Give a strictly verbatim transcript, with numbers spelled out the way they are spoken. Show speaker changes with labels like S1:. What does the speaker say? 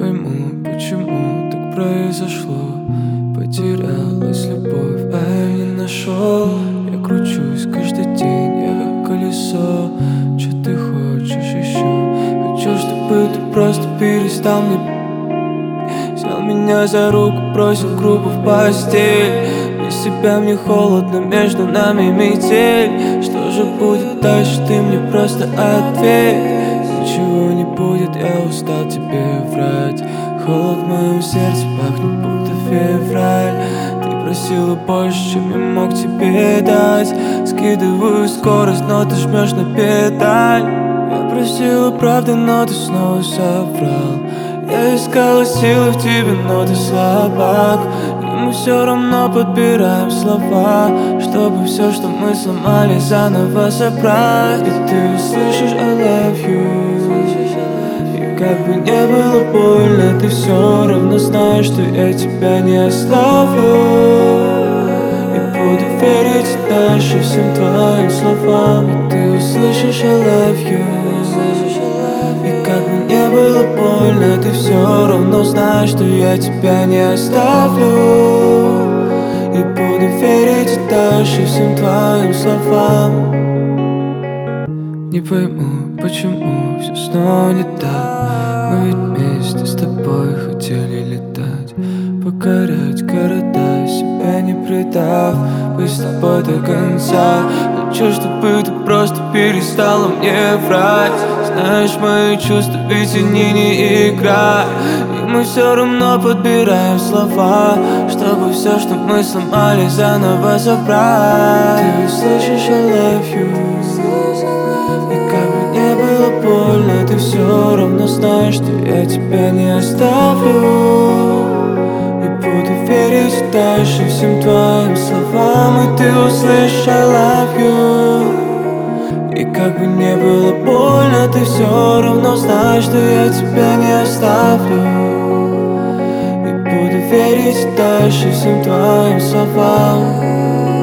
S1: пойму, почему так произошло. Потерялась любовь, а я не нашел. Я кручусь каждый день, я как колесо. Че ты хочешь еще? Хочу, чтобы ты просто перестал мне. Взял меня за руку, бросил группу в постель. Без тебя мне холодно, между нами метель. Что же будет дальше, ты мне просто ответь. Ничего не будет, я устал тебе врать. Холод в моем сердце пахнет, будто февраль. Ты просила больше, чем я мог тебе дать. Скидываю скорость, но ты жмешь на педаль. Я просила правды, но ты снова соврал. Я искала силы в тебе, но ты слабак. И мы все равно подбираем слова, чтобы все, что мы сломали, заново собрать. И ты услышишь I love you. И как бы не было больно, ты все равно знаешь, что я тебя не оставлю. И буду верить дальше всем твоим словам. И ты услышишь I love you. И как бы не было больно, ты все равно знаешь, что я тебя не оставлю. И буду верить дальше всем твоим словам. Не пойму, почему все снова не так. Мы ведь вместе с тобой хотели летать, покорять города, себя не предав. Быть с тобой до конца. Хочу, чтобы ты просто перестала мне врать. Знаешь мои чувства, ведь они не игра. И мы все равно подбираем слова, чтобы все, что мы сломали, заново собрать. Ты услышишь I love you. И как бы не было больно, ты все равно знаешь, что я тебя не оставлю. И буду верить дальше всем твоим словам. И ты услышишь I love you. И как бы не было больно, ты все равно знаешь, что я тебя не оставлю. И буду верить дальше всем твоим словам.